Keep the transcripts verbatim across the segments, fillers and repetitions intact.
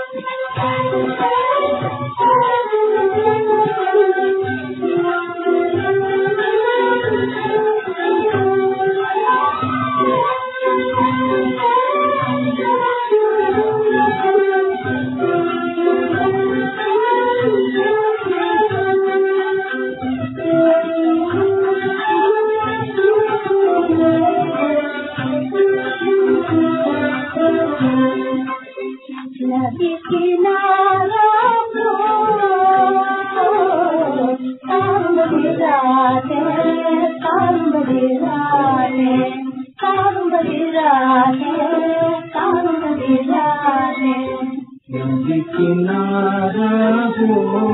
नदी किनारा कांबरी राते कांबरी राते कांबरी राते कांबरी राते नदी किनारा हो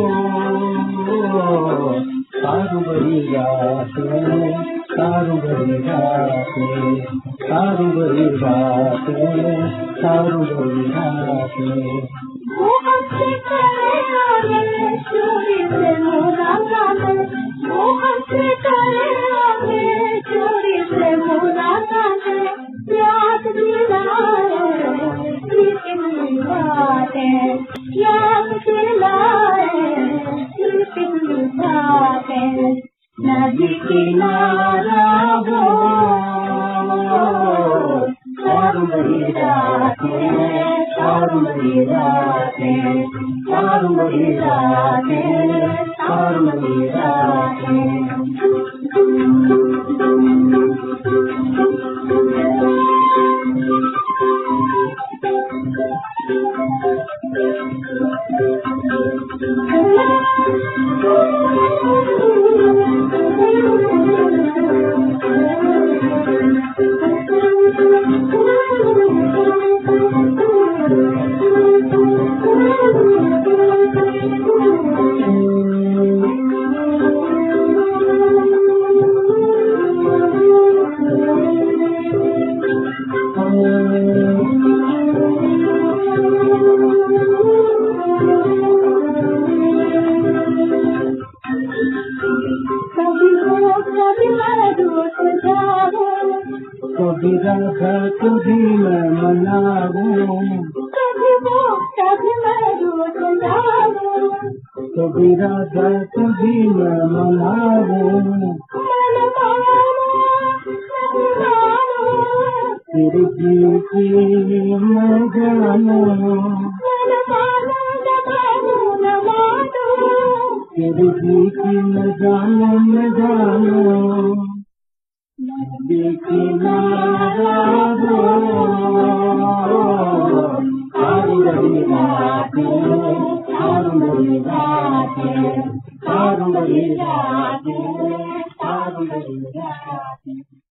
कांबरी राते कांबरी राते कांबरी राते कांबरी राते वो अच्छे करे आगे चोरी से मोरा काटे वो अच्छे करे आगे चोरी से मोरा काटे याद दिलाए लेकिन बाते याद दिलाए लेकिन बाते नदी किनारा हो कांबरी राते कांबरी राते कांबरी राते कांबरी राते कभी राधा कभी मैं मनाऊं कभी वो कभी मैं रोज जाऊं कभी राधा कभी मैं मनाऊं मन मानो मानो तेरे जी की मैं जानूं मन मानो न मानो न मानो तेरे जी की मैं जानूं मैं जानूं देखी नारा हो कांबरी राते कांबरी राते कांबरी राते कांबरी राते।